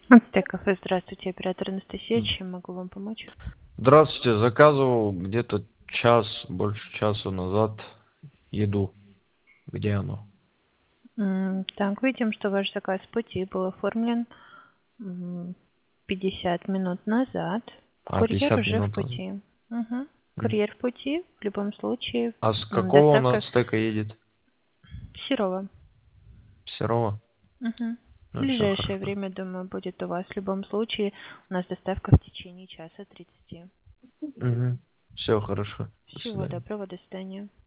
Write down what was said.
Кафе, здравствуйте, оператор Анастасия, чем могу вам помочь? Здравствуйте, заказывал где-то больше часа назад еду. Где оно? Так, видим, что ваш заказ в пути был оформлен 50 минут назад. А, Курьер 50 уже в минут назад. пути. Мгм. М. Курьер в пути, в любом случае. А с какого оно Доставка стека едет? Серова. Серого? Мгм. В Ну, все ближайшее хорошо. время, думаю, будет у вас. В любом случае, у нас доставка в течение часа 30. Все хорошо. До Всего свидания. доброго, до свидания.